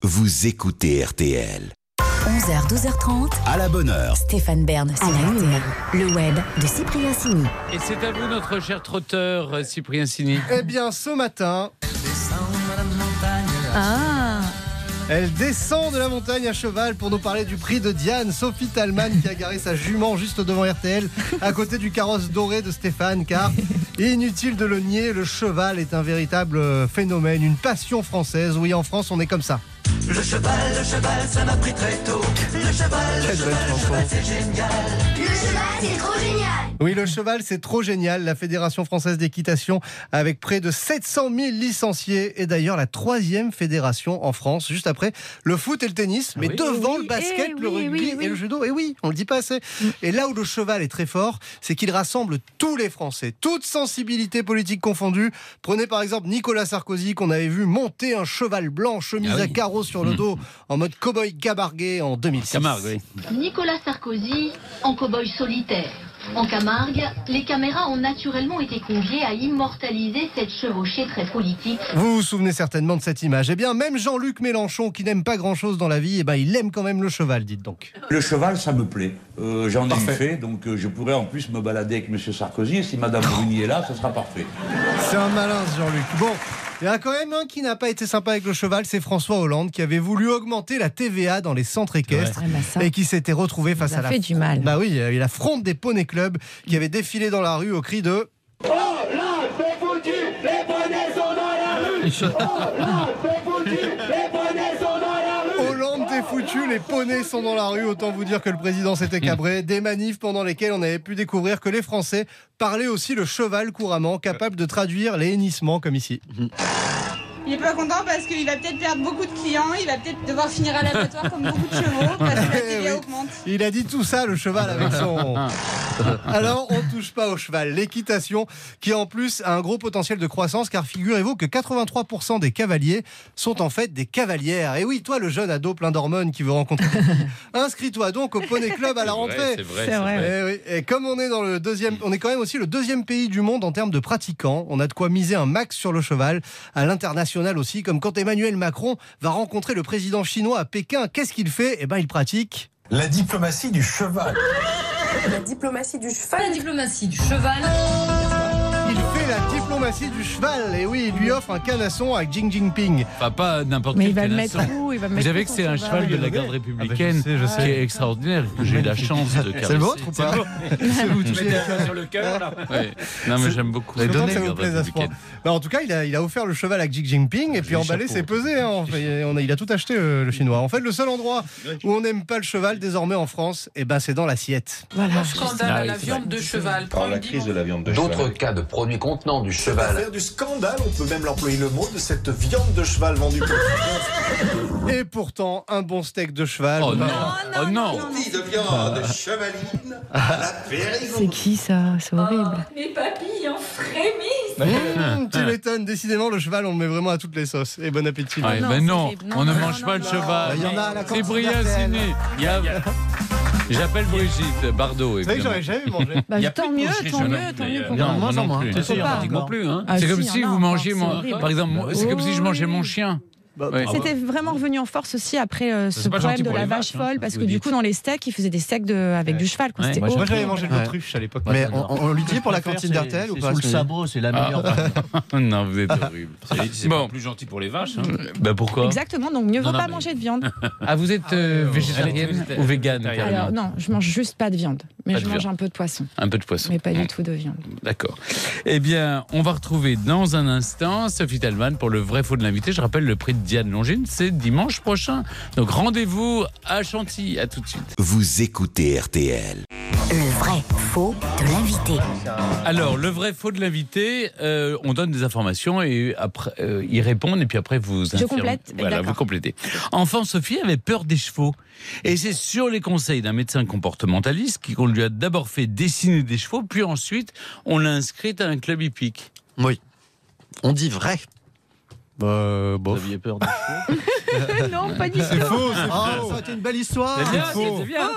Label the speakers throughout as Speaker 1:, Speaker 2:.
Speaker 1: vous écoutez RTL.
Speaker 2: 11h, 12h30.
Speaker 1: À la bonne heure.
Speaker 2: Stéphane Bern sur RTL. Le web de Cyprien Sini.
Speaker 3: Et c'est à vous, notre cher trotteur, Cyprien Sini.
Speaker 4: Eh bien, ce matin, elle descend de la montagne à cheval pour nous parler du prix de Diane. Sophie Talman qui a garé sa jument juste devant RTL, à côté du carrosse doré de Stéphane, car inutile de le nier, le cheval est un véritable phénomène, une passion française. Oui, en France, on est comme ça.
Speaker 5: Le cheval, ça m'a pris très tôt. Le cheval, c'est génial.
Speaker 6: Le cheval, c'est trop génial.
Speaker 4: Oui, le cheval, c'est trop génial. La Fédération française d'équitation, avec près de 700 000 licenciés, est d'ailleurs la 3e fédération en France, juste après le foot et le tennis, mais devant le basket, le rugby et le judo. Et oui, on le dit pas assez. Et là où le cheval est très fort, c'est qu'il rassemble tous les Français, toutes sensibilités politiques confondues. Prenez par exemple Nicolas Sarkozy, qu'on avait vu monter un cheval blanc, chemise à carreaux sur le dos, en mode cow-boy Camargue en 2006.
Speaker 3: Camargue, oui.
Speaker 7: Nicolas Sarkozy en cow-boy solitaire. En Camargue, les caméras ont naturellement été conviées à immortaliser cette chevauchée très politique.
Speaker 4: Vous vous souvenez certainement de cette image. Eh bien, même Jean-Luc Mélenchon, qui n'aime pas grand-chose dans la vie, il aime quand même le cheval, dites donc.
Speaker 8: Le cheval, ça me plaît. J'en ai fait, donc je pourrais en plus me balader avec M. Sarkozy. Et si Mme Bruni est là, ça sera parfait.
Speaker 4: C'est un malin, ce Jean-Luc. Bon, il y en a quand même un qui n'a pas été sympa avec le cheval, c'est François Hollande, qui avait voulu augmenter la TVA dans les centres équestres et qui s'était retrouvé face à la...
Speaker 9: Ça fait du mal.
Speaker 4: Bah oui, la fronde des poneys clubs qui avait défilé dans la rue au cri de...
Speaker 5: Oh là, c'est foutu, les poneys sont dans la rue. Oh là, c'est foutu, les poneys sont dans la rue.
Speaker 4: Hollande t'es foutu, les poneys sont dans la rue. Autant vous dire que le président s'était cabré. Des manifs pendant lesquels on avait pu découvrir que les Français parlaient aussi le cheval couramment, capable de traduire les hennissements comme ici.
Speaker 10: Il est pas content parce qu'il va peut-être perdre beaucoup de clients, il va peut-être devoir finir à l'abattoir comme beaucoup de chevaux parce que la TVA augmente.
Speaker 4: Il a dit tout ça, le cheval, avec son... Alors, on touche pas au cheval. L'équitation, qui en plus a un gros potentiel de croissance, car figurez-vous que 83% des cavaliers sont en fait des cavalières. Et oui, toi, le jeune ado plein d'hormones qui veut rencontrer des filles, inscris-toi donc au Poney Club à la rentrée.
Speaker 3: C'est vrai.
Speaker 4: Et, oui. Et comme on est dans le deuxième, on est quand même aussi le 2e pays du monde en termes de pratiquants. On a de quoi miser un max sur le cheval, à l'international aussi, comme quand Emmanuel Macron va rencontrer le président chinois à Pékin. Qu'est-ce qu'il fait ? Il pratique
Speaker 11: la diplomatie du cheval.
Speaker 12: La diplomatie du cheval.
Speaker 9: La diplomatie du cheval.
Speaker 4: Il fait la diplomatie du cheval. Et oui, il lui offre un canasson à Xi Jinping.
Speaker 3: Enfin, pas n'importe
Speaker 9: Mais
Speaker 3: quel
Speaker 9: il va le
Speaker 3: canasson.
Speaker 9: mettre où ?
Speaker 3: Vous savez que c'est un cheval de la garde républicaine
Speaker 4: je sais.
Speaker 3: qui est extraordinaire, que j'ai eu la chance de caresser.
Speaker 4: C'est le vôtre ou pas ?
Speaker 3: C'est vous, tu mettez sur le cœur là. Ouais. Non mais j'aime beaucoup.
Speaker 4: C'est content que ça vous plaise à ce point. En tout cas, il a offert le cheval à Xi Jinping et puis emballé, c'est pesé. Il a tout acheté, le chinois. En fait, le seul endroit où on n'aime pas le cheval désormais en France, c'est dans l'assiette.
Speaker 9: Voilà.
Speaker 13: Scandale à la viande de cheval.
Speaker 11: La crise de la viande de cheval.
Speaker 14: D'autres cas de produits contenant du cheval.
Speaker 11: Faire du scandale, on peut même l'employer le mot, de cette viande de cheval vendue pour...
Speaker 4: Et pourtant, un bon steak de cheval.
Speaker 3: Oh non, oh non.
Speaker 11: de viande chevaline à la périgord.
Speaker 9: C'est qui ça ? C'est horrible.
Speaker 6: Mes papilles en frémissent.
Speaker 4: Tu m'étonnes, décidément, le cheval, on le met vraiment à toutes les sauces. Et bon appétit.
Speaker 3: Ouais, non, on ne mange pas le cheval.
Speaker 4: Il y en a à la cantine
Speaker 3: Cyprien
Speaker 4: d'RTL.
Speaker 3: Sini. J'appelle Brigitte Bardot.
Speaker 4: Vous savez que j'aurais jamais mangé.
Speaker 9: Tant mieux pour
Speaker 3: Non,
Speaker 9: moi.
Speaker 3: moi non plus.
Speaker 9: Faut pas.
Speaker 3: Pratiquement plus. Hein.
Speaker 9: Ah,
Speaker 3: C'est
Speaker 9: si,
Speaker 3: comme
Speaker 9: y en
Speaker 3: si
Speaker 9: a
Speaker 3: vous
Speaker 9: encore,
Speaker 3: mangiez,
Speaker 9: c'est horrible.
Speaker 3: par exemple, c'est comme si je mangeais mon chien. Ouais.
Speaker 9: C'était vraiment revenu en force aussi après ce
Speaker 3: pas
Speaker 9: problème
Speaker 3: gentil
Speaker 9: de
Speaker 3: pour
Speaker 9: la
Speaker 3: les
Speaker 9: vache
Speaker 3: vaches,
Speaker 9: folle,
Speaker 3: hein,
Speaker 9: parce
Speaker 3: vous
Speaker 9: que du
Speaker 3: dites.
Speaker 9: coup dans les steaks ils faisaient des steaks avec du cheval.
Speaker 3: Ouais.
Speaker 9: C'était
Speaker 4: Moi
Speaker 9: horrible.
Speaker 4: j'avais mangé de l'autruche à l'époque.
Speaker 15: Mais on lui dit pour la cantine d'RTL ou pas ?
Speaker 16: Sous le sabot, c'est la meilleure.
Speaker 3: Non, vous êtes horrible.
Speaker 16: C'est pas plus gentil pour les vaches. Hein.
Speaker 3: Bah pourquoi ?
Speaker 9: Exactement, donc mieux vaut pas manger de viande.
Speaker 3: Ah, vous êtes végétarienne ou végane carrément ?
Speaker 9: Alors non, je mange juste pas de viande, mais je mange un peu de poisson.
Speaker 3: Un peu de poisson.
Speaker 9: Mais pas du tout de viande.
Speaker 3: D'accord. Eh bien, on va retrouver dans un instant Sophie Talman pour le vrai faux de l'invité. Je rappelle, le prix de Diane Longine, c'est dimanche prochain. Donc rendez-vous à Chantilly. À tout de suite.
Speaker 1: Vous écoutez RTL.
Speaker 2: Le vrai faux de l'invité.
Speaker 3: Alors, le vrai faux de l'invité, on donne des informations et après, ils répondent et puis après vous
Speaker 9: Je complète.
Speaker 3: Voilà,
Speaker 9: D'accord.
Speaker 3: vous complétez. Enfant, Sophie avait peur des chevaux. Et c'est sur les conseils d'un médecin comportementaliste qu'on lui a d'abord fait dessiner des chevaux, puis ensuite, on l'a inscrite à un club hippique.
Speaker 15: Oui. On dit vrai. Bof.
Speaker 16: Vous aviez peur des chevaux?
Speaker 9: Non, pas du tout.
Speaker 4: C'est faux, c'est
Speaker 15: Oh,
Speaker 4: faux.
Speaker 15: ça a été une belle histoire.
Speaker 16: C'est bien,
Speaker 4: faux.
Speaker 16: c'est bien.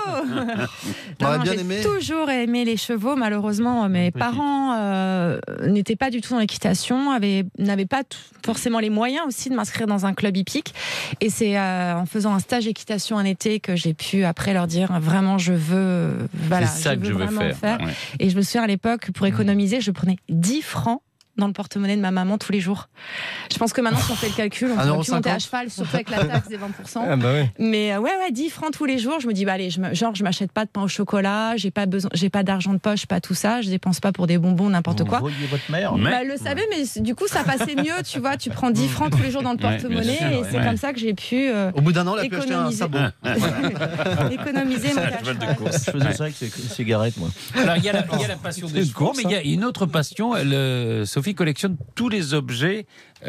Speaker 15: On aurait
Speaker 9: Non,
Speaker 15: bien
Speaker 9: j'ai
Speaker 15: aimé.
Speaker 9: toujours aimé les chevaux. Malheureusement, mes parents n'étaient pas du tout dans l'équitation, n'avaient pas forcément les moyens aussi de m'inscrire dans un club hippique. Et c'est en faisant un stage d'équitation un été que j'ai pu après leur dire vraiment je veux, voilà,
Speaker 3: C'est ça que je veux
Speaker 9: vraiment
Speaker 3: faire. Ouais.
Speaker 9: Et je me souviens à l'époque, pour économiser, je prenais 10 francs dans le porte-monnaie de ma maman tous les jours. Je pense que maintenant, si on fait le calcul, on peut plus monter à cheval, surtout avec la taxe des 20%.
Speaker 4: Ah bah oui.
Speaker 9: Mais ouais, 10 francs tous les jours. Je me dis, bah allez, je m'achète pas de pain au chocolat, j'ai pas d'argent de poche, pas tout ça, je dépense pas pour des bonbons, n'importe quoi.
Speaker 16: Vous voyez votre mère?
Speaker 9: Bah, elle le savait, mais du coup, ça passait mieux, tu vois. Tu prends 10 francs tous les jours dans le porte-monnaie,
Speaker 3: bien sûr,
Speaker 9: et c'est comme ça que j'ai pu
Speaker 15: Au bout d'un an, elle a pu acheter un
Speaker 9: économiser.
Speaker 15: sabot.
Speaker 9: économiser mon
Speaker 16: Un
Speaker 9: cash.
Speaker 16: cheval de course. Je faisais ça avec une cigarette, moi. Alors, il y a la passion des chevaux, mais il y a une autre passion. Sophie collectionne tous les objets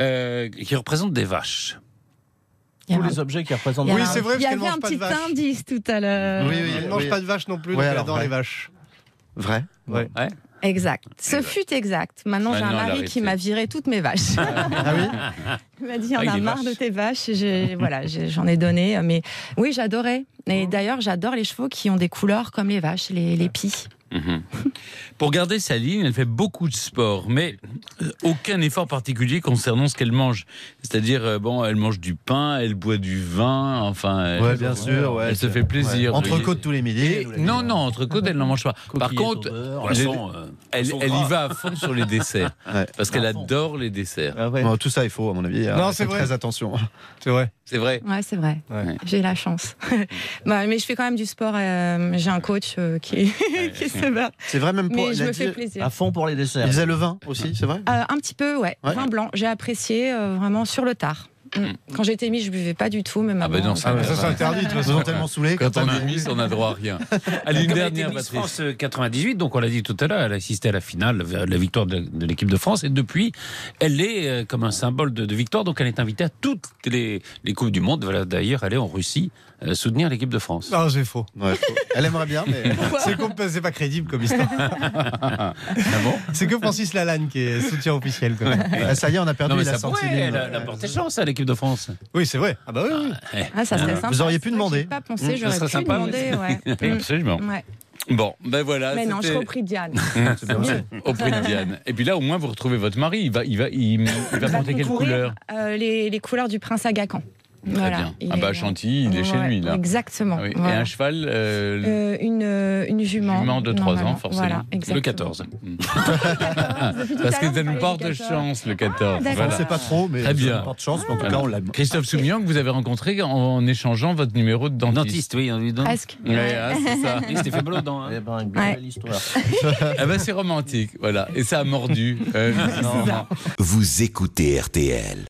Speaker 16: qui représentent des vaches. Tous les objets qui représentent des
Speaker 4: Oui,
Speaker 16: vaches.
Speaker 4: c'est vrai,
Speaker 9: Il y
Speaker 4: parce qu'elle
Speaker 9: avait un
Speaker 4: mange pas de
Speaker 9: petit
Speaker 4: vache.
Speaker 9: indice tout à l'heure.
Speaker 15: Oui,
Speaker 4: Elle mange pas de vache non plus, donc
Speaker 15: Ouais,
Speaker 4: elle
Speaker 15: alors,
Speaker 4: adore
Speaker 15: vrai.
Speaker 4: les vaches.
Speaker 15: Vrai.
Speaker 4: Ouais.
Speaker 3: Ouais.
Speaker 9: Exact. Ce fut exact. Maintenant, j'ai un
Speaker 3: Maintenant, elle a
Speaker 9: mari
Speaker 3: arrêté.
Speaker 9: qui m'a viré toutes mes vaches.
Speaker 15: Ah oui.
Speaker 9: Il m'a dit, il y en
Speaker 3: Avec
Speaker 9: a
Speaker 3: des
Speaker 9: marre
Speaker 3: vaches.
Speaker 9: de tes vaches. J'en ai donné. Mais oui, j'adorais. Et d'ailleurs, j'adore les chevaux qui ont des couleurs comme les vaches, les pies.
Speaker 3: Mhm. Pour garder sa ligne, elle fait beaucoup de sport, mais aucun effort particulier concernant ce qu'elle mange. C'est-à-dire, elle mange du pain, elle boit du vin, enfin...
Speaker 15: Ouais, bien sûr. Ouais,
Speaker 3: elle se fait plaisir.
Speaker 15: Entrecôte tous les midis.
Speaker 3: Non, entrecôte, elle n'en mange pas. Par
Speaker 16: Coquillettes
Speaker 3: contre,
Speaker 16: au beurre,
Speaker 3: elle
Speaker 16: poisson
Speaker 3: y
Speaker 16: gras.
Speaker 3: va à fond sur les desserts.
Speaker 15: Ouais.
Speaker 3: Parce qu'elle adore les desserts.
Speaker 16: Ah ouais.
Speaker 15: Bon, tout ça, il faut, à mon avis.
Speaker 4: Non, c'est vrai.
Speaker 15: Très attention.
Speaker 4: C'est vrai.
Speaker 3: C'est vrai.
Speaker 9: Ouais, c'est vrai.
Speaker 4: Ouais.
Speaker 9: J'ai la chance. Mais je fais quand même du sport. J'ai un coach qui se bat.
Speaker 15: C'est vrai, même pour.
Speaker 9: Mais
Speaker 15: il
Speaker 9: je
Speaker 15: a
Speaker 9: me
Speaker 15: dit-
Speaker 9: fais plaisir.
Speaker 16: À fond pour les desserts.
Speaker 15: Il faisait le vin aussi, c'est vrai.
Speaker 9: Un petit peu, ouais.
Speaker 15: Ouais.
Speaker 9: Vin blanc. J'ai apprécié vraiment sur le tard. Quand j'étais mise, je buvais pas du tout, mais maman.
Speaker 3: non, ça,
Speaker 4: Ça, c'est interdit, de toute
Speaker 15: Ils
Speaker 4: façon.
Speaker 15: sont tellement saoulés.
Speaker 3: Quand on est Miss, on n'a droit à rien. Allez, une
Speaker 16: Comme elle
Speaker 3: dernière,
Speaker 16: était Miss
Speaker 3: Patrice.
Speaker 16: France 98, donc on l'a dit tout à l'heure, elle a assisté à la finale, la victoire de l'équipe de France, et depuis, elle est comme un symbole de victoire, donc elle est invitée à toutes les Coupes du Monde. Voilà, d'ailleurs, elle est en Russie soutenir l'équipe de France.
Speaker 4: Non, c'est faux.
Speaker 15: Ouais, faut- Elle aimerait bien, mais.
Speaker 4: C'est pas crédible comme histoire.
Speaker 16: Ah bon?
Speaker 4: C'est que Francis Lalanne qui est soutien officiel. Quand même.
Speaker 15: Ah, ça y est, on a perdu
Speaker 16: Non, mais
Speaker 15: la
Speaker 16: ça pourrait,
Speaker 15: centime.
Speaker 16: elle a porté chance à l'équipe de France.
Speaker 4: Oui, c'est vrai. Ah bah oui.
Speaker 9: Ah, ça serait sympa.
Speaker 15: Vous auriez pu
Speaker 9: C'est vrai que
Speaker 15: demander.
Speaker 9: J'ai pas pensé, j'aurais
Speaker 16: serait
Speaker 9: pu
Speaker 16: sympa,
Speaker 9: demander. Ouais.
Speaker 3: Absolument.
Speaker 9: Ouais.
Speaker 3: Bon, ben voilà.
Speaker 9: Mais non, je
Speaker 3: c'était-
Speaker 9: serais au prix de Diane.
Speaker 3: Au prix de Diane. Et puis là, au moins, vous retrouvez votre mari. Il va porter quelle
Speaker 9: Concourir,
Speaker 3: couleur?
Speaker 9: les couleurs du prince Aga Khan.
Speaker 3: Très
Speaker 9: Voilà.
Speaker 3: bien.
Speaker 9: Il
Speaker 3: Ah bah
Speaker 9: est-
Speaker 3: Chantilly, il est chez
Speaker 9: Ouais,
Speaker 3: lui là.
Speaker 9: Exactement.
Speaker 3: Oui.
Speaker 9: Voilà.
Speaker 3: Et un cheval
Speaker 9: Une jument.
Speaker 3: jument de 3 ans,
Speaker 9: normalement.
Speaker 3: forcément.
Speaker 9: Voilà, exactement.
Speaker 16: Le 14.
Speaker 3: Parce que ça nous porte chance, le 14.
Speaker 9: d'accord.
Speaker 3: Voilà.
Speaker 15: On sait pas trop, mais
Speaker 3: Très bien.
Speaker 15: ça porte chance, mais en tout cas, on l'aime.
Speaker 3: Christophe Soumillon, que vous avez rencontré en échangeant votre numéro de dentiste.
Speaker 16: Dentiste, oui, on lui donne.
Speaker 9: Presque.
Speaker 3: Ouais, ah, c'est ça.
Speaker 16: Il s'était fait mal aux dents. Hein. Une
Speaker 9: Ouais.
Speaker 16: belle histoire.
Speaker 3: Ah ben, c'est romantique, voilà. Et ça a mordu.
Speaker 1: Vous écoutez RTL.